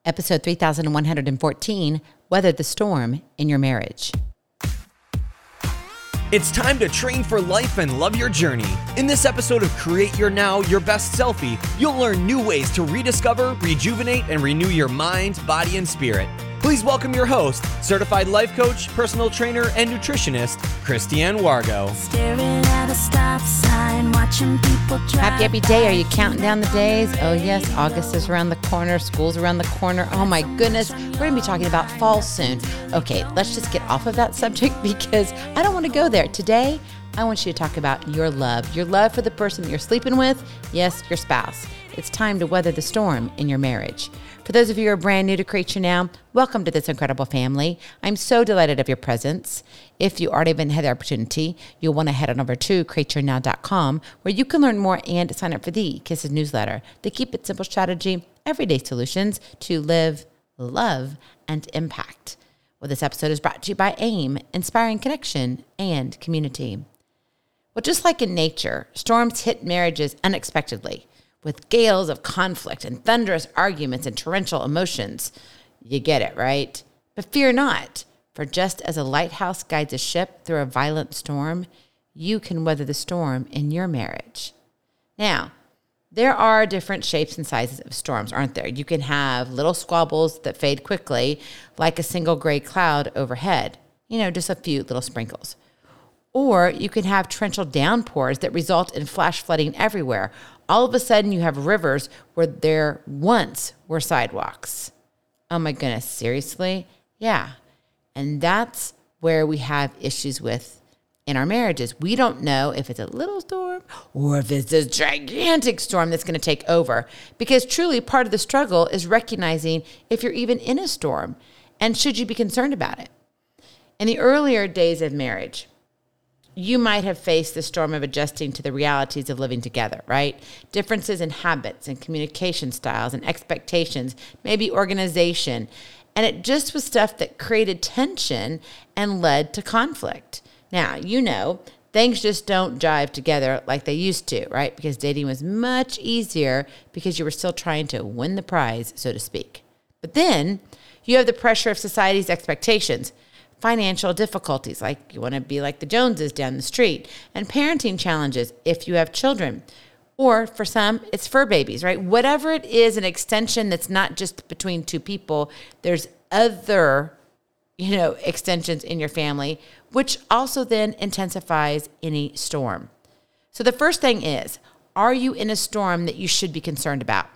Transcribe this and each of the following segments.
Episode 3114, Weather the Storm in Your Marriage. It's time to train for life and love your journey. In this episode of Create Your Now, Your Best Selfie, you'll learn new ways to rediscover, rejuvenate, and renew your mind, body, and spirit. Please welcome your host, certified life coach, personal trainer, and nutritionist, Christiane Wargo. Staring at a stop sign, watching people drive. Happy day. Are you counting down the days? Oh yes, August is around the corner. School's around the corner. Oh my goodness. We're going to be talking about fall soon. Okay, let's just get off of that subject because I don't want to go there. Today, I want you to talk about your love for the person that you're sleeping with. Yes, your spouse. It's time to weather the storm in your marriage. For those of you who are brand new to Create Your Now, welcome to this incredible family. I'm so delighted of your presence. If you already haven't had the opportunity, you'll want to head on over to createyournow.com where you can learn more and sign up for the Kisses newsletter, the Keep It Simple strategy, everyday solutions to live, love, and impact. Well, this episode is brought to you by AIM, Inspiring Connection and Community. Well, just like in nature, storms hit marriages unexpectedly, with gales of conflict and thunderous arguments and torrential emotions. You get it, right? But fear not, for just as a lighthouse guides a ship through a violent storm, you can weather the storm in your marriage. Now, there are different shapes and sizes of storms, aren't there? You can have little squabbles that fade quickly, like a single gray cloud overhead. Just a few little sprinkles. Or you can have torrential downpours that result in flash flooding everywhere. All of a sudden, you have rivers where there once were sidewalks. Oh my goodness, seriously? Yeah. And that's where we have issues with in our marriages. We don't know if it's a little storm or if it's a gigantic storm that's going to take over. Because truly, part of the struggle is recognizing if you're even in a storm and should you be concerned about it. In the earlier days of marriage, you might have faced the storm of adjusting to the realities of living together, right? Differences in habits and communication styles and expectations, maybe organization. And it just was stuff that created tension and led to conflict. Now, things just don't jive together like they used to, right? Because dating was much easier because you were still trying to win the prize, so to speak. But then you have the pressure of society's expectations, financial difficulties, like you want to be like the Joneses down the street, and parenting challenges if you have children. Or for some, it's fur babies, right? Whatever it is, an extension that's not just between two people, there's other, extensions in your family, which also then intensifies any storm. So the first thing is, are you in a storm that you should be concerned about?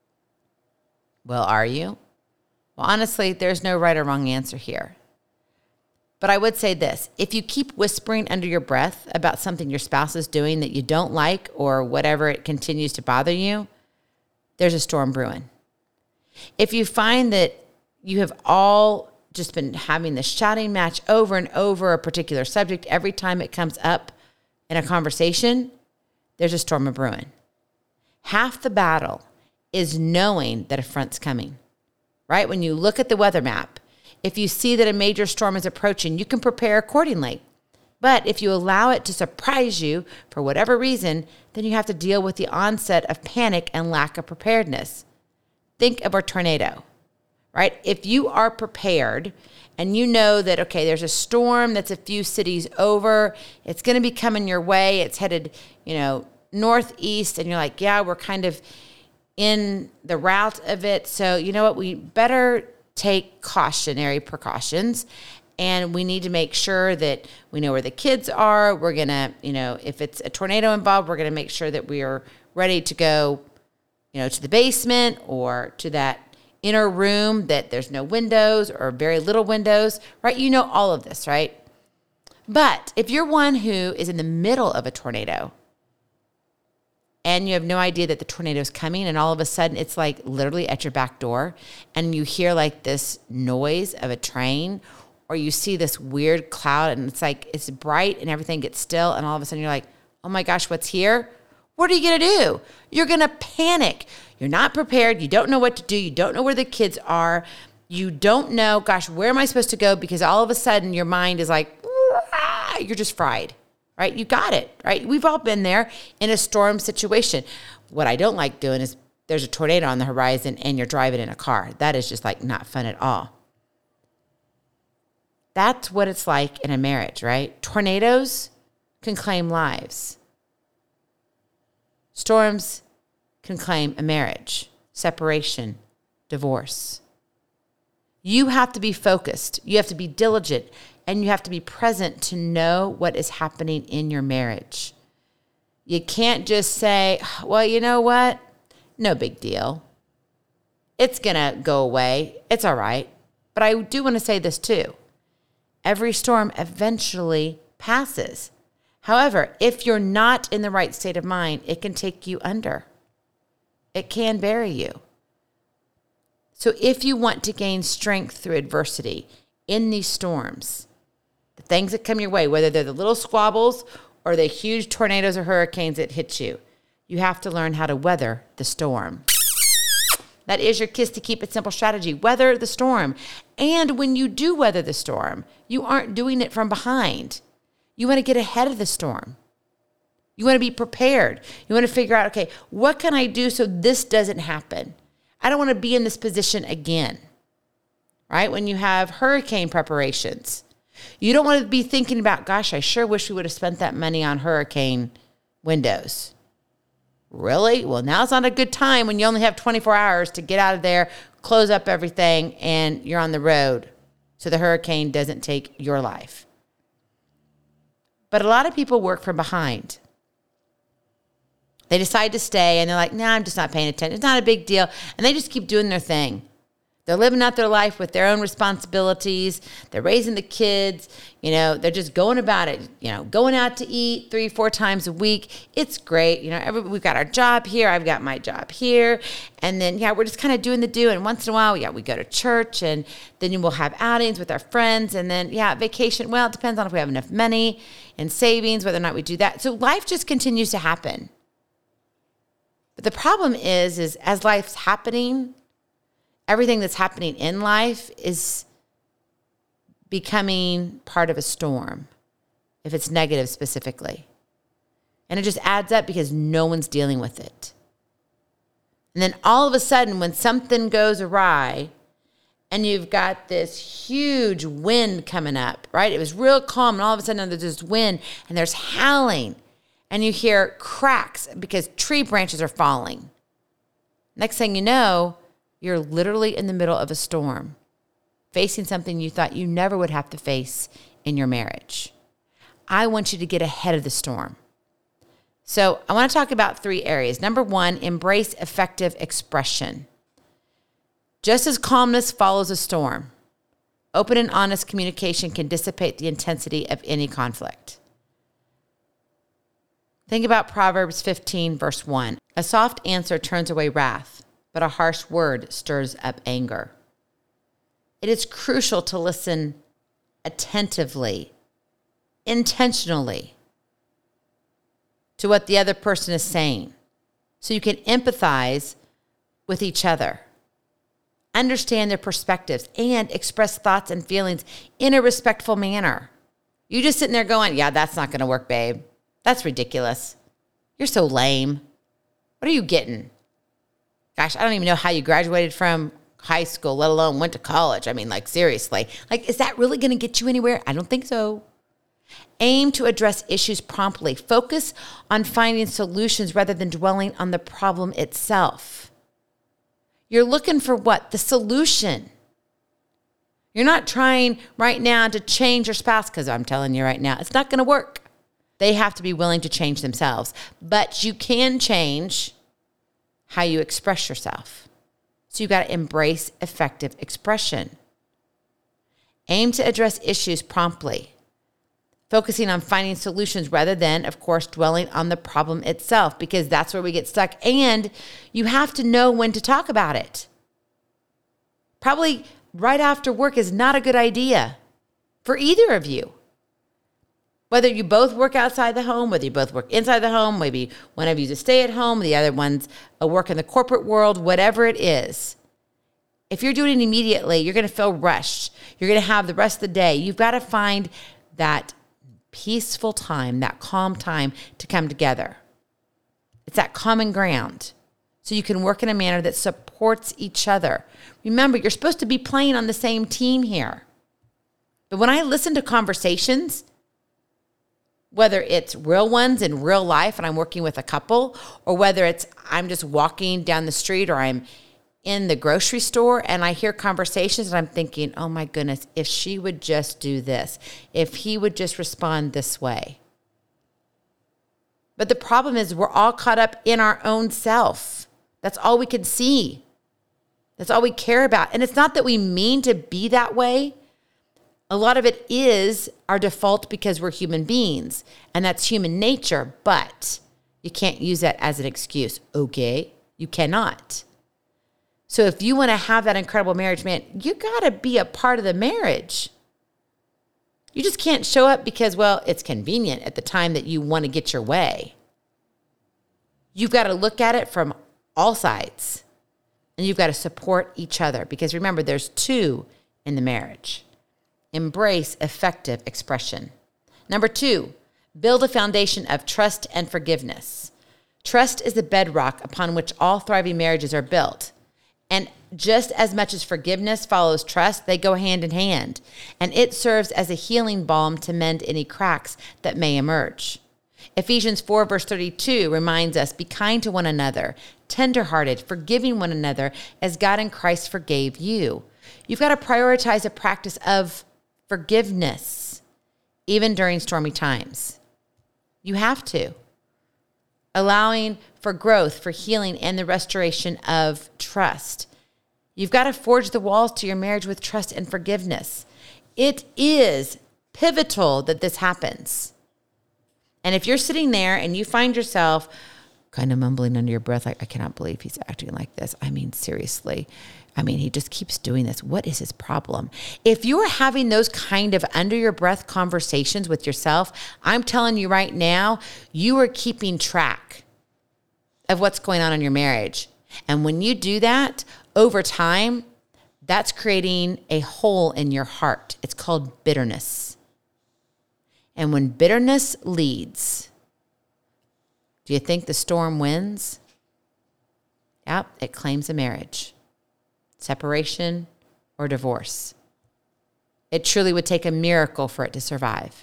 Well, are you? Well, honestly, there's no right or wrong answer here. But I would say this, if you keep whispering under your breath about something your spouse is doing that you don't like or whatever it continues to bother you, there's a storm brewing. If you find that you have all just been having this shouting match over and over a particular subject every time it comes up in a conversation, there's a storm brewing. Half the battle is knowing that a front's coming, right? When you look at the weather map, if you see that a major storm is approaching, you can prepare accordingly. But if you allow it to surprise you for whatever reason, then you have to deal with the onset of panic and lack of preparedness. Think of a tornado, right? If you are prepared and you know that, okay, there's a storm that's a few cities over, it's going to be coming your way, it's headed, northeast, and you're like, yeah, we're kind of in the route of it. So you know what, we better take cautionary precautions, and we need to make sure that we know where the kids are. We're going to, if it's a tornado involved, we're going to make sure that we are ready to go, to the basement or to that inner room that there's no windows or very little windows, right? All of this, right? But if you're one who is in the middle of a tornado and you have no idea that the tornado is coming, and all of a sudden it's like literally at your back door, and you hear like this noise of a train, or you see this weird cloud, and it's like it's bright and everything gets still, and all of a sudden you're like, oh my gosh, what's here? What are you going to do? You're going to panic. You're not prepared. You don't know what to do. You don't know where the kids are. You don't know, gosh, where am I supposed to go? Because all of a sudden your mind is like, you're just fried. Right? You got it, right? We've all been there in a storm situation. What I don't like doing is there's a tornado on the horizon and you're driving in a car. That is just like not fun at all. That's what it's like in a marriage, right? Tornadoes can claim lives. Storms can claim a marriage, separation, divorce. You have to be focused. You have to be diligent, and you have to be present to know what is happening in your marriage. You can't just say, well, you know what? No big deal. It's going to go away. It's all right. But I do want to say this too. Every storm eventually passes. However, if you're not in the right state of mind, it can take you under. It can bury you. So if you want to gain strength through adversity in these storms, the things that come your way, whether they're the little squabbles or the huge tornadoes or hurricanes that hit you, you have to learn how to weather the storm. That is your Kiss to Keep It Simple strategy. Weather the storm. And when you do weather the storm, you aren't doing it from behind. You want to get ahead of the storm. You want to be prepared. You want to figure out, okay, what can I do so this doesn't happen? I don't want to be in this position again, right? When you have hurricane preparations, you don't want to be thinking about, gosh, I sure wish we would have spent that money on hurricane windows. Really? Well, now's not a good time when you only have 24 hours to get out of there, close up everything, and you're on the road so the hurricane doesn't take your life. But a lot of people work from behind. They decide to stay, and they're like, nah, I'm just not paying attention. It's not a big deal. And they just keep doing their thing. They're living out their life with their own responsibilities. They're raising the kids. You know, they're just going about it, you know, going out to eat 3-4 times a week. It's great. You know, we've got our job here. I've got my job here. And then, we're just kind of doing the do. And once in a while, we go to church, and then we'll have outings with our friends. And then, vacation. Well, it depends on if we have enough money and savings, whether or not we do that. So life just continues to happen. But the problem is as life's happening, everything that's happening in life is becoming part of a storm, if it's negative specifically. And it just adds up because no one's dealing with it. And then all of a sudden, when something goes awry and you've got this huge wind coming up, right? It was real calm, and all of a sudden there's this wind and there's howling, and you hear cracks because tree branches are falling. Next thing you know, you're literally in the middle of a storm, facing something you thought you never would have to face in your marriage. I want you to get ahead of the storm. So I want to talk about 3 areas. Number 1, embrace effective expression. Just as calmness follows a storm, open and honest communication can dissipate the intensity of any conflict. Think about Proverbs 15, verse 1. A soft answer turns away wrath, but a harsh word stirs up anger. It is crucial to listen attentively, intentionally to what the other person is saying so you can empathize with each other, understand their perspectives, and express thoughts and feelings in a respectful manner. You just sitting there going, that's not going to work, babe. That's ridiculous. You're so lame. What are you getting? Gosh, I don't even know how you graduated from high school, let alone went to college. I mean, seriously. Is that really going to get you anywhere? I don't think so. Aim to address issues promptly. Focus on finding solutions rather than dwelling on the problem itself. You're looking for what? The solution. You're not trying right now to change your spouse, because I'm telling you right now, it's not going to work. They have to be willing to change themselves. But you can change how you express yourself. So you've got to embrace effective expression. Aim to address issues promptly, focusing on finding solutions rather than, of course, dwelling on the problem itself, because that's where we get stuck. And you have to know when to talk about it. Probably right after work is not a good idea for either of you. Whether you both work outside the home, whether you both work inside the home, maybe one of you's a stay-at-home, the other one's a work in the corporate world, whatever it is. If you're doing it immediately, you're going to feel rushed. You're going to have the rest of the day. You've got to find that peaceful time, that calm time to come together. It's that common ground. so you can work in a manner that supports each other. Remember, you're supposed to be playing on the same team here. But when I listen to conversations, whether it's real ones in real life and I'm working with a couple, or whether it's I'm just walking down the street or I'm in the grocery store and I hear conversations and I'm thinking, oh my goodness, if she would just do this, if he would just respond this way. But the problem is we're all caught up in our own self. That's all we can see. That's all we care about. And it's not that we mean to be that way. A lot of it is our default because we're human beings, and that's human nature, but you can't use that as an excuse. Okay, you cannot. So if you want to have that incredible marriage, man, you got to be a part of the marriage. You just can't show up because, well, it's convenient at the time that you want to get your way. You've got to look at it from all sides, and you've got to support each other because remember, there's two in the marriage. Embrace effective expression. Number 2, build a foundation of trust and forgiveness. Trust is the bedrock upon which all thriving marriages are built. And just as much as forgiveness follows trust, they go hand in hand. And it serves as a healing balm to mend any cracks that may emerge. Ephesians 4 verse 32 reminds us, be kind to one another, tenderhearted, forgiving one another as God in Christ forgave you. You've got to prioritize a practice of forgiveness, even during stormy times. You have to. Allowing for growth, for healing, and the restoration of trust. You've got to forge the walls to your marriage with trust and forgiveness. It is pivotal that this happens. And if you're sitting there and you find yourself kind of mumbling under your breath, like, I cannot believe he's acting like this. I mean, seriously. I mean, he just keeps doing this. What is his problem? If you are having those kind of under your breath conversations with yourself, I'm telling you right now, you are keeping track of what's going on in your marriage. And when you do that, over time, that's creating a hole in your heart. It's called bitterness. And when bitterness leads, do you think the storm wins? Yep, it claims a marriage. Separation or divorce. It truly would take a miracle for it to survive.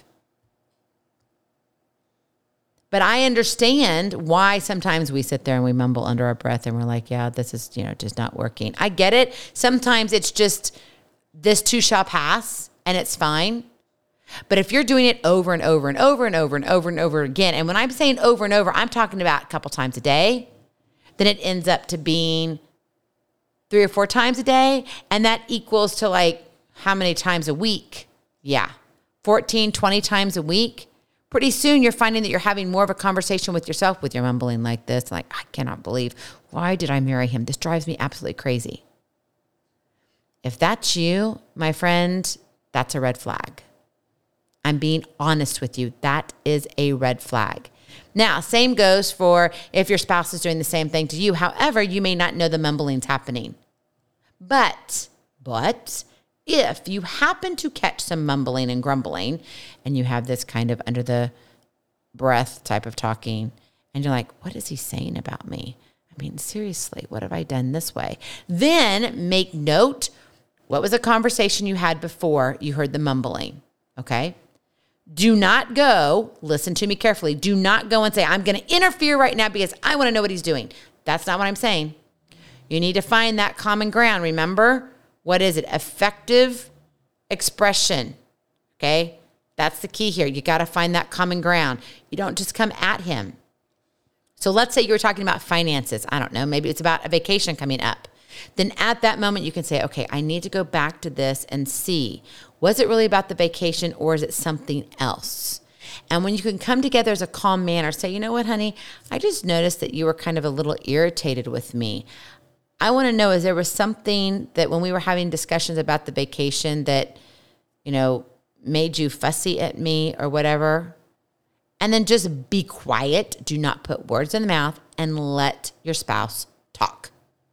But I understand why sometimes we sit there and we mumble under our breath and we're like, yeah, this is, just not working. I get it. Sometimes it's just this too shall pass and it's fine. But if you're doing it over and over and over and over and over and over again, and when I'm saying over and over, I'm talking about a couple times a day, then it ends up to being 3 or 4 times a day, and that equals to like how many times a week? Yeah, 14, 20 times a week. Pretty soon you're finding that you're having more of a conversation with yourself with your mumbling like this, like, I cannot believe, why did I marry him? This drives me absolutely crazy. If that's you, my friend, that's a red flag. I'm being honest with you. That is a red flag. Now, same goes for if your spouse is doing the same thing to you. However, you may not know the mumbling's happening. But if you happen to catch some mumbling and grumbling and you have this kind of under the breath type of talking and you're like, what is he saying about me? I mean, seriously, what have I done this way? Then make note, what was a conversation you had before you heard the mumbling, okay? Do not go, listen to me carefully, do not go and say, I'm going to interfere right now because I want to know what he's doing. That's not what I'm saying. You need to find that common ground. Remember, what is it? Effective expression, okay? That's the key here. You got to find that common ground. You don't just come at him. So let's say you were talking about finances. I don't know, maybe it's about a vacation coming up. Then at that moment, you can say, okay, I need to go back to this and see, was it really about the vacation or is it something else? And when you can come together as a calm manner, say, you know what, honey, I just noticed that you were kind of a little irritated with me. I want to know, is there was something that when we were having discussions about the vacation that, made you fussy at me or whatever? And then just be quiet. Do not put words in the mouth and let your spouse talk.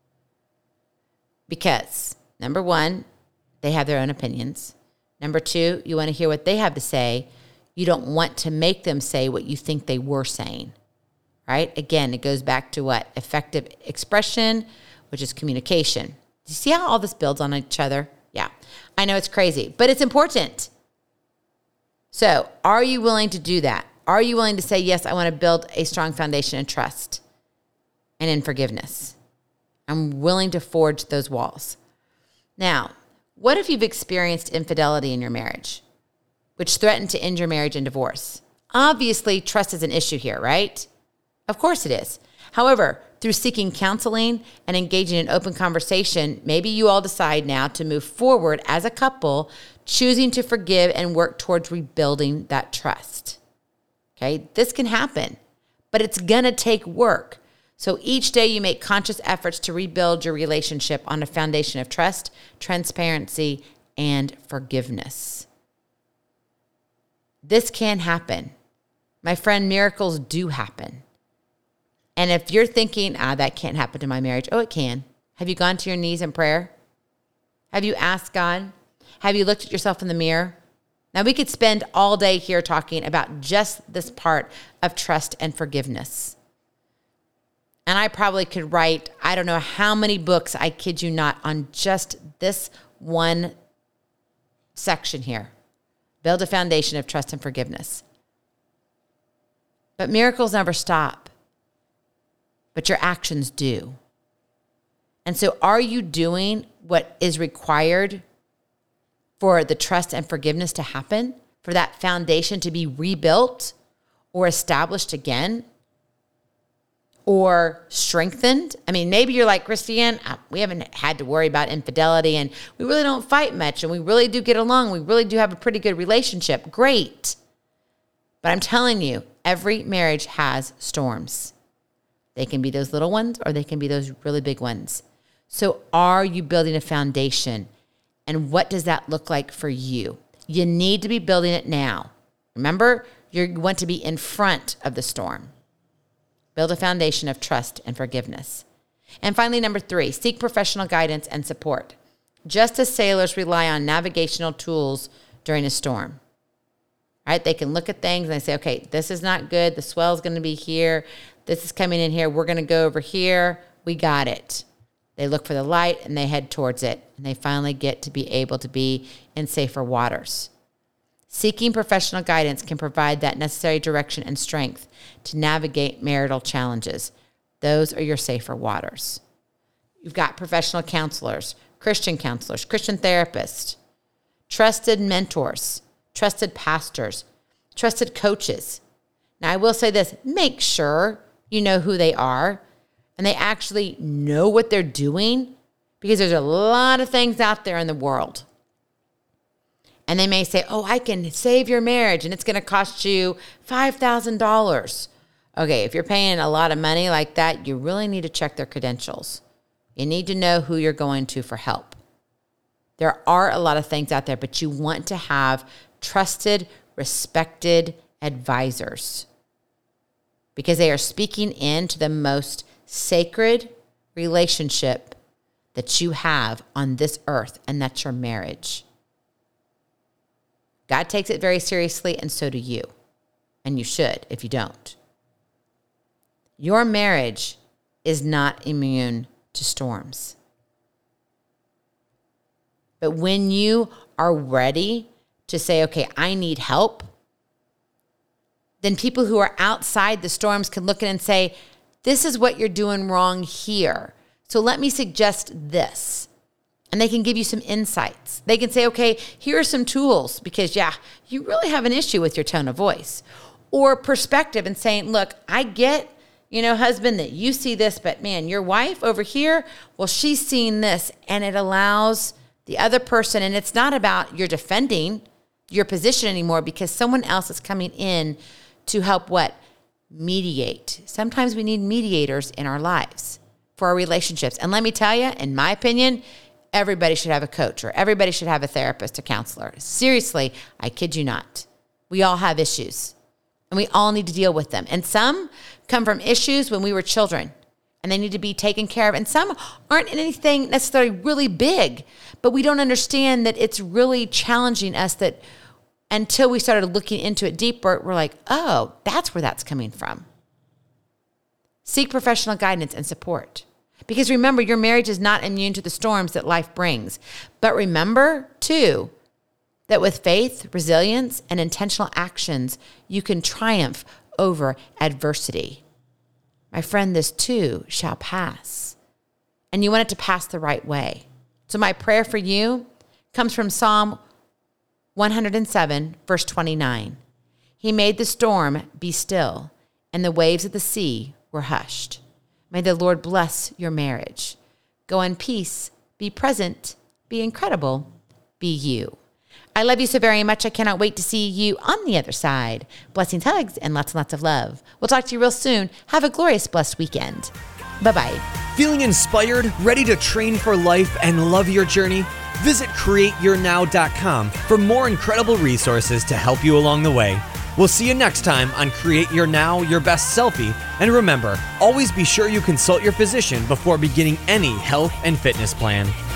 Because, number 1, they have their own opinions. Number 2, you want to hear what they have to say. You don't want to make them say what you think they were saying. right? Again, it goes back to what? Effective expression, which is communication. Do you see how all this builds on each other? Yeah. I know it's crazy, but it's important. So, are you willing to do that? Are you willing to say, yes, I want to build a strong foundation in trust and in forgiveness? I'm willing to forge those walls. Now, what if you've experienced infidelity in your marriage, which threatened to end your marriage in divorce? Obviously, trust is an issue here, right? Of course it is. However, through seeking counseling and engaging in open conversation, maybe you all decide now to move forward as a couple, choosing to forgive and work towards rebuilding that trust. Okay, this can happen, but it's gonna take work. So each day you make conscious efforts to rebuild your relationship on a foundation of trust, transparency, and forgiveness. This can happen. My friend, miracles do happen. And if you're thinking, that can't happen to my marriage, it can. Have you gone to your knees in prayer? Have you asked God? Have you looked at yourself in the mirror? Now, we could spend all day here talking about just this part of trust and forgiveness. And I probably could write, I don't know how many books, I kid you not, on just this one section here. Build a foundation of trust and forgiveness. But miracles never stop. But your actions do. And so are you doing what is required for the trust and forgiveness to happen, for that foundation to be rebuilt or established again or strengthened? I mean, maybe you're like, Christiane, we haven't had to worry about infidelity and we really don't fight much and we really do get along. We really do have a pretty good relationship. Great. But I'm telling you, every marriage has storms. They can be those little ones or they can be those really big ones. So are you building a foundation? And what does that look like for you? You need to be building it now. Remember, you want to be in front of the storm. Build a foundation of trust and forgiveness. And finally, number 3, seek professional guidance and support. Just as sailors rely on navigational tools during a storm. Right? They can look at things and they say, okay, this is not good. The swell's going to be here. This is coming in here. We're going to go over here. We got it. They look for the light and they head towards it. And they finally get to be able to be in safer waters. Seeking professional guidance can provide that necessary direction and strength to navigate marital challenges. Those are your safer waters. You've got professional counselors, Christian therapists, trusted mentors, trusted pastors, trusted coaches. Now, I will say this, make sure you know who they are and they actually know what they're doing, because there's a lot of things out there in the world. And they may say, I can save your marriage and it's going to cost you $5,000. Okay, if you're paying a lot of money like that, you really need to check their credentials. You need to know who you're going to for help. There are a lot of things out there, but you want to have trusted, respected advisors, because they are speaking into the most sacred relationship that you have on this earth, and that's your marriage. God takes it very seriously, and so do you. And you should if you don't. Your marriage is not immune to storms. But when you are ready to say, okay, I need help, then people who are outside the storms can look in and say, this is what you're doing wrong here. So let me suggest this. And they can give you some insights. They can say, okay, here are some tools, because you really have an issue with your tone of voice. Or perspective and saying, look, I get, husband, that you see this, but man, your wife over here, well, she's seeing this. And it allows the other person, and it's not about you're defending your position anymore, because someone else is coming in to help what? Mediate. Sometimes we need mediators in our lives for our relationships. And let me tell you, in my opinion, everybody should have a coach, or everybody should have a therapist, a counselor. Seriously, I kid you not. We all have issues, and we all need to deal with them. And some come from issues when we were children, and they need to be taken care of. And some aren't anything necessarily really big, but we don't understand that it's really challenging us, that until we started looking into it deeper, we're like, oh, that's where that's coming from. Seek professional guidance and support. Because remember, your marriage is not immune to the storms that life brings. But remember, too, that with faith, resilience, and intentional actions, you can triumph over adversity. My friend, this too shall pass. And you want it to pass the right way. So my prayer for you comes from Psalm 107, verse 29. He made the storm be still, and the waves of the sea were hushed. May the Lord bless your marriage. Go in peace, be present, be incredible, be you. I love you so very much. I cannot wait to see you on the other side. Blessings, hugs, and lots of love. We'll talk to you real soon. Have a glorious, blessed weekend. Bye-bye. Feeling inspired, ready to train for life and love your journey? Visit CreateYourNow.com for more incredible resources to help you along the way. We'll see you next time on Create Your Now, Your Best Selfie. And remember, always be sure you consult your physician before beginning any health and fitness plan.